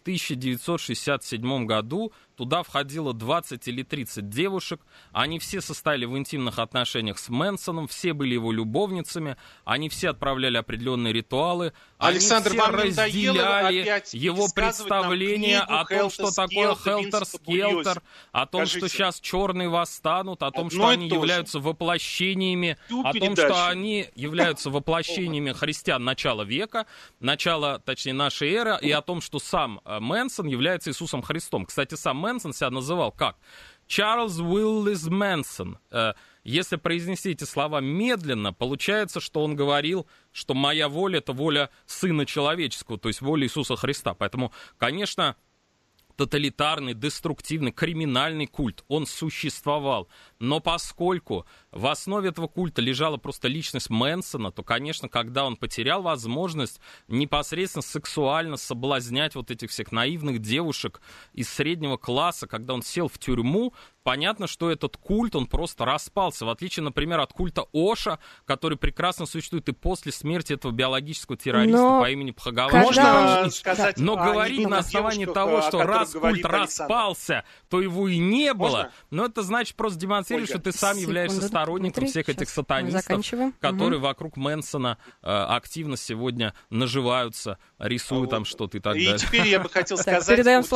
1967 году. Туда входило 20 или 30 девушек. Они все состояли в интимных отношениях с Мэнсоном, все были его любовницами, они все отправляли определенные ритуалы. Александр, они все разделяли его представление о том, что такое хелтер-скелтер, о том, что сейчас черные восстанут, о том, что они являются воплощениями, о том, что они являются воплощениями христиан начала века, точнее, нашей эры, и о том, что сам Мэнсон является Иисусом Христом. Кстати, сам Мэнсон себя называл как? Чарльз Уиллис Мэнсон. Если произнести эти слова медленно, получается, что он говорил, что моя воля — это воля Сына Человеческого, то есть воля Иисуса Христа. Поэтому, конечно, тоталитарный, деструктивный, криминальный культ. Он существовал. Но поскольку в основе этого культа лежала просто личность Мэнсона, то, конечно, когда он потерял возможность непосредственно сексуально соблазнять вот этих всех наивных девушек из среднего класса, когда он сел в тюрьму, понятно, что этот культ, он просто распался. В отличие, например, от культа Оша, который прекрасно существует и после смерти этого биологического террориста по имени Бхагаван. Можно сказать, но говорить на основании того, что раз культ распался, то его и не было, но это значит просто демонстрирует, что ты сам являешься сторонником всех этих сатанистов, которые вокруг Мэнсона активно сегодня наживаются, рисуют там что-то и так далее. И теперь я бы хотел сказать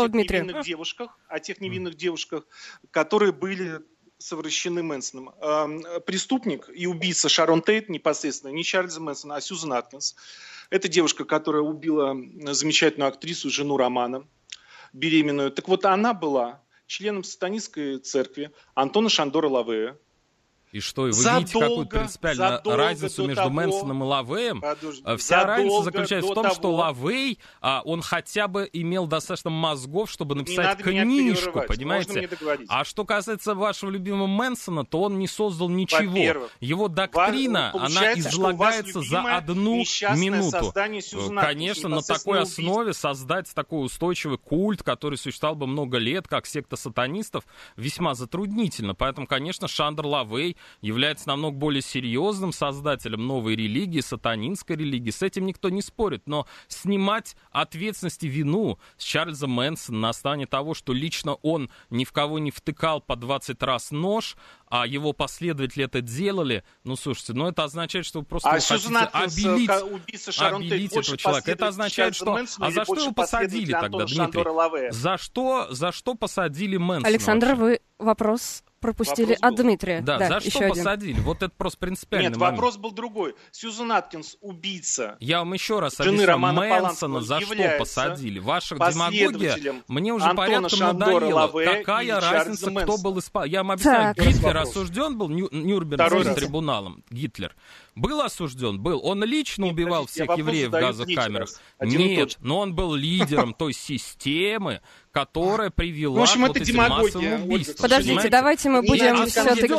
о тех невинных девушках, которые были совращены Мэнсоном. Преступник и убийца Шарон Тейт непосредственно, не Чарльз Мэнсон, а Сьюзан Аткинс. Это девушка, которая убила замечательную актрису, жену Романа, беременную. Так вот, она была членом сатанистской церкви Антона Шандора Лавея. И что, и вы видите какую-то принципиальную разницу между Мэнсоном и Лавеем? Вся разница заключается в том, что Лавей, он хотя бы имел достаточно мозгов, чтобы написать книжку, понимаете? А что касается вашего любимого Мэнсона, то он не создал ничего. Его доктрина, она излагается за 1 минуту. Конечно, на такой основе создать такой устойчивый культ, который существовал бы много лет, как секта сатанистов, весьма затруднительно. Поэтому, конечно, Шандор Лавей является намного более серьезным создателем новой религии, сатанинской религии. С этим никто не спорит. Но снимать ответственность и вину с Чарльза Мэнсона на основании того, что лично он ни в кого не втыкал по 20 раз нож, а его последователи это делали, ну, слушайте, ну, это означает, что вы просто хотите обелить этого человека. Это означает, что... А за что его посадили тогда, Дмитрий? За что посадили Мэнсона? Александр, вы вопрос пропустили от Дмитрия. Да, за что посадили? Вот это просто принципиальный момент. Нет, вопрос был другой. Сьюзан Аткинс, убийца. Я вам еще раз объясню, Мэнсона за что посадили. Ваша демагогия мне уже порядком надоела. Какая разница, кто был исполнителем? Я вам объясняю, Гитлер осужден был Нюрнбергским трибуналом. Гитлер. Был осужден? Был. Он лично убивал всех евреев в газокамерах? Нет, но он был лидером той системы, которая привела к вот этим массовым убийствам. Подождите, давайте мы будем все-таки...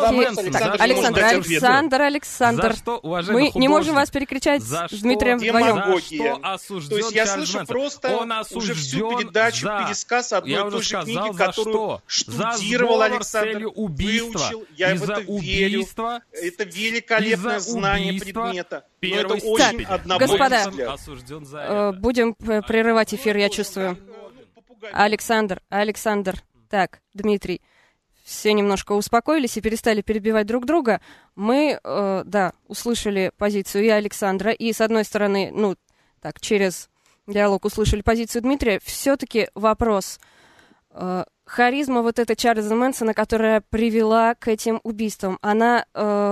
Александр. Мы не можем вас перекричать с Дмитрием вдвоем. За что осужден Чарльз Мэнсон? Он осужден пересказ одной и той же книги, которую штудировал Александр, выучил. Я в это верю. Это великолепное знание предмета. Это очень господа, будем прерывать эфир, я чувствую. Александр. Так, Дмитрий. Все немножко успокоились и перестали перебивать друг друга. Мы, услышали позицию и Александра, и, с одной стороны, через диалог услышали позицию Дмитрия. Все-таки вопрос. Харизма вот эта Чарльза Мэнсона, которая привела к этим убийствам, она...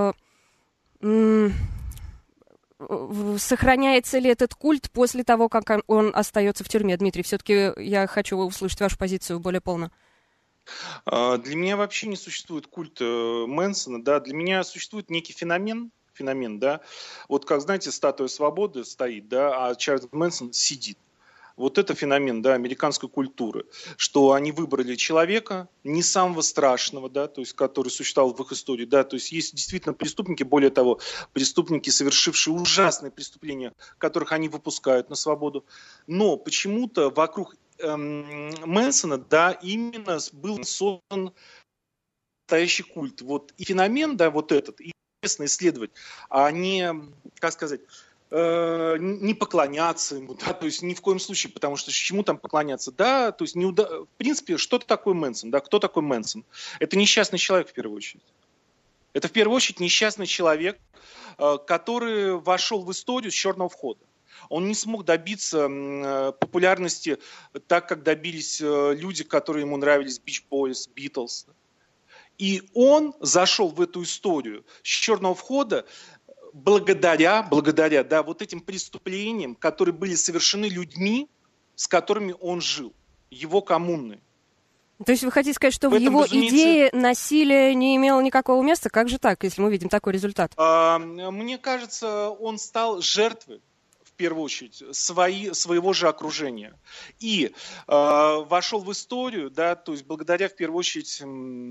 Сохраняется ли этот культ после того, как он остается в тюрьме? Дмитрий, все-таки я хочу услышать вашу позицию более полно. Для меня вообще не существует культа Мэнсона, да, для меня существует некий феномен, да, вот как, знаете, статуя свободы стоит, да, а Чарльз Мэнсон сидит. Вот это феномен, да, американской культуры, что они выбрали человека не самого страшного, да, то есть, который существовал в их истории, да, то есть есть действительно преступники, более того, преступники, совершившие ужасные преступления, которых они выпускают на свободу, но почему-то вокруг Мэнсона, да, именно был создан настоящий культ, вот, и феномен, да, вот этот, интересно исследовать, а не, как сказать, не поклоняться ему, да, то есть ни в коем случае, потому что чему там поклоняться, да, то есть в принципе, что такое Мэнсон, да, кто такой Мэнсон? Это несчастный человек в первую очередь. Это в первую очередь несчастный человек, который вошел в историю с черного входа. Он не смог добиться популярности так, как добились люди, которые ему нравились, Beach Boys, Beatles. И он зашел в эту историю с черного входа благодаря, да, вот этим преступлениям, которые были совершены людьми, с которыми он жил, его коммуны. То есть вы хотите сказать, что в его идее насилие не имело никакого места? Как же так, если мы видим такой результат? Мне кажется, он стал жертвой, в первую очередь, своего же окружения. И вошел в историю, да, то есть благодаря, в первую очередь,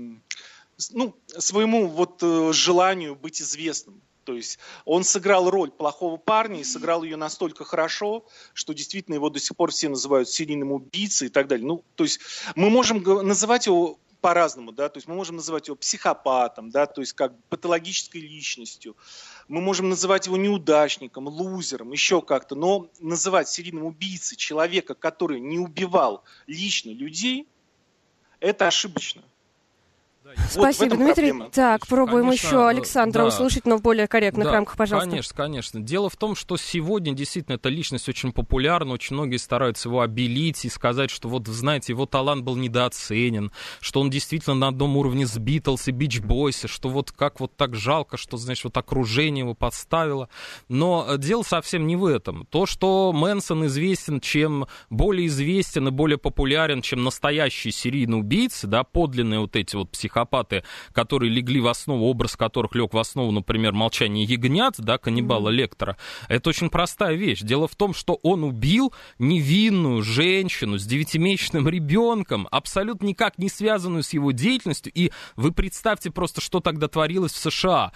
своему вот желанию быть известным. То есть он сыграл роль плохого парня и сыграл ее настолько хорошо, что действительно его до сих пор все называют серийным убийцей и так далее. Ну, то есть мы можем называть его по-разному, да, то есть мы можем называть его психопатом, да, то есть как патологической личностью. Мы можем называть его неудачником, лузером, еще как-то, но называть серийным убийцей человека, который не убивал лично людей, это ошибочно. Спасибо, вот Дмитрий. проблема. Так, пробуем Конечно, еще Александра услышать, но в более корректных рамках, пожалуйста. Конечно. Дело в том, что сегодня действительно эта личность очень популярна, очень многие стараются его обелить и сказать, что вот, знаете, его талант был недооценен, что он действительно на одном уровне с Битлз и Бич Бойс, что вот как вот так жалко, что, знаешь, вот окружение его подставило. Но дело совсем не в этом. То, что Мэнсон известен, чем более известен и более популярен, чем настоящие серийные убийцы, да, подлинные вот эти вот психопаты, которые легли в основу, образ которых лег в основу, например, «Молчание ягнят», да, каннибала Лектора, это очень простая вещь. Дело в том, что он убил невинную женщину с 9-месячным ребенком, абсолютно никак не связанную с его деятельностью, и вы представьте просто, что тогда творилось в США.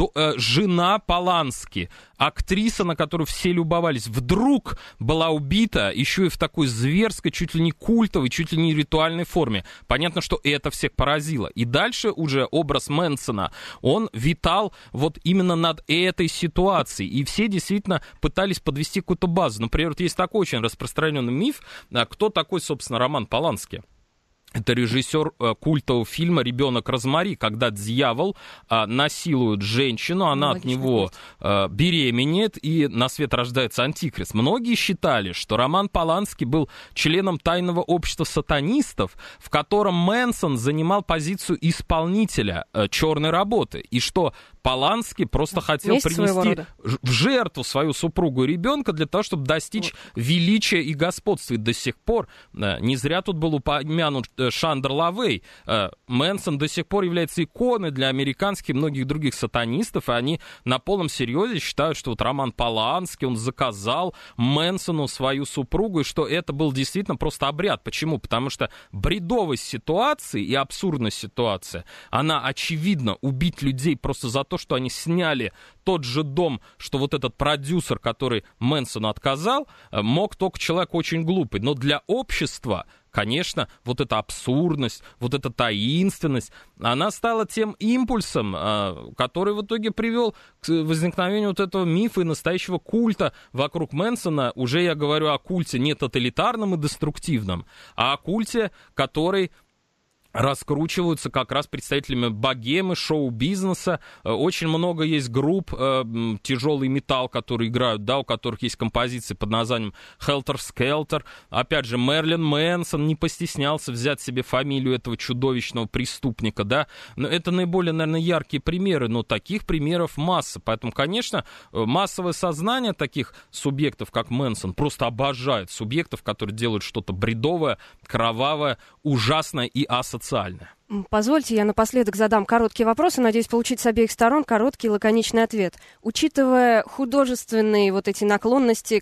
Жена Полански, актриса, на которую все любовались, вдруг была убита еще и в такой зверской, чуть ли не культовой, чуть ли не ритуальной форме. Понятно, что это всех поразило. И дальше уже образ Мэнсона, он витал вот именно над этой ситуацией. И все действительно пытались подвести какую-то базу. Например, вот есть такой очень распространенный миф, кто такой, собственно, Роман Полански. Это режиссер культового фильма «Ребенок Розмари», когда дьявол насилует женщину, она от него беременеет, и на свет рождается антихрист. Многие считали, что Роман Полански был членом тайного общества сатанистов, в котором Мэнсон занимал позицию исполнителя черной работы, и что Полански просто хотел принести в жертву свою супругу и ребенка для того, чтобы достичь величия и господства. И до сих пор, не зря тут был упомянут Шандер Лавей, Мэнсон до сих пор является иконой для американских и многих других сатанистов, и они на полном серьезе считают, что вот Роман Полански, он заказал Мэнсону свою супругу, и что это был действительно просто обряд. Почему? Потому что бредовость ситуации и абсурдность ситуации, она очевидна. Убить людей просто за то, что они сняли тот же дом, что вот этот продюсер, который Мэнсону отказал, мог только человек очень глупый. Но для общества, конечно, вот эта абсурдность, вот эта таинственность, она стала тем импульсом, который в итоге привел к возникновению вот этого мифа и настоящего культа вокруг Мэнсона. Уже я говорю о культе не тоталитарном и деструктивном, а о культе, который раскручиваются как раз представителями богемы, шоу-бизнеса. Очень много есть групп, тяжелый металл, которые играют, да, у которых есть композиции под названием Helter Skelter. Опять же, Мерлин Мэнсон не постеснялся взять себе фамилию этого чудовищного преступника, да. Но это наиболее, наверное, яркие примеры, но таких примеров масса. Поэтому, конечно, массовое сознание таких субъектов, как Мэнсон, просто обожает субъектов, которые делают что-то бредовое, кровавое, ужасное и асоциальное. Позвольте, я напоследок задам короткий вопрос и надеюсь получить с обеих сторон короткий лаконичный ответ. Учитывая художественные вот эти наклонности,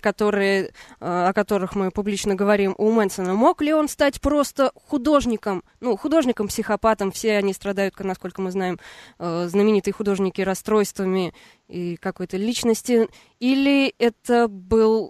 о которых мы публично говорим у Мэнсона, мог ли он стать просто художником, художником-психопатом? Все они страдают, насколько мы знаем, знаменитые художники, расстройствами и какой-то личности. Или это был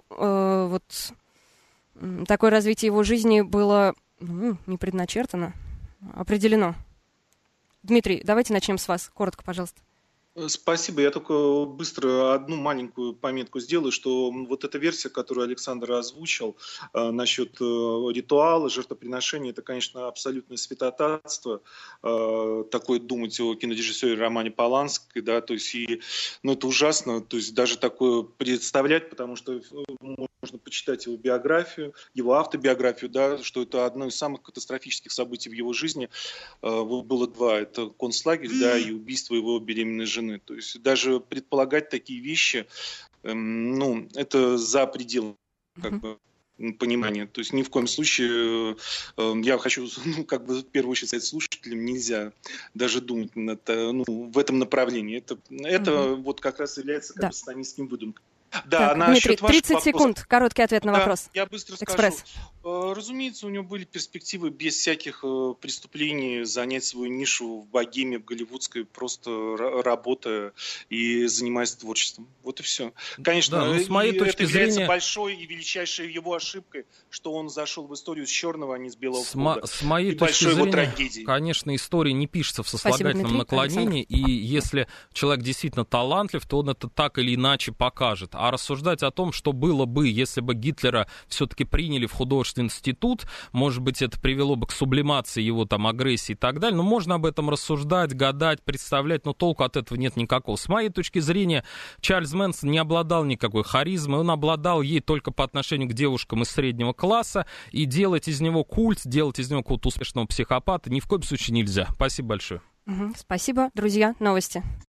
такое развитие его жизни было не предначертано? Определено. Дмитрий, давайте начнем с вас. Коротко, пожалуйста. Спасибо. Я только быстро одну маленькую пометку сделаю, что вот эта версия, которую Александр озвучил насчет ритуала, жертвоприношения, это, конечно, абсолютное святотатство. Такое думать о кинорежиссере Романе Полански, да, то есть, это ужасно, то есть даже такое представлять, потому что можно почитать его биографию, его автобиографию, да, что это одно из самых катастрофических событий в его жизни. Было два, это концлагерь, да, и убийство его беременной жены. То есть даже предполагать такие вещи, это за пределом понимания. То есть ни в коем случае я хочу, в первую очередь сказать слушателям, нельзя даже думать в этом направлении. Это вот как раз является сатанистским выдумкой. Да, так, Дмитрий, 30 секунд, короткий ответ на вопрос. Я быстро Экспресс. скажу. Разумеется, у него были перспективы без всяких преступлений занять свою нишу в богеме, в голливудской, просто работая и занимаясь творчеством. Вот и все. Конечно, да, с моей точки это является зрения... большой и величайшей его ошибкой, что он зашел в историю с черного, а не с белого входа. С моей и точки большой зрения, его трагедии. конечно, история не пишется в сослагательном наклонении, и если человек действительно талантлив, то он это так или иначе покажет. А рассуждать о том, что было бы, если бы Гитлера все-таки приняли в художественный институт, может быть, это привело бы к сублимации его там агрессии и так далее, но можно об этом рассуждать, гадать, представлять, но толку от этого нет никакого. С моей точки зрения, Чарльз Мэнсон не обладал никакой харизмой, он обладал ей только по отношению к девушкам из среднего класса, и делать из него культ, делать из него какого-то успешного психопата ни в коем случае нельзя. Спасибо большое. Спасибо, друзья. Новости.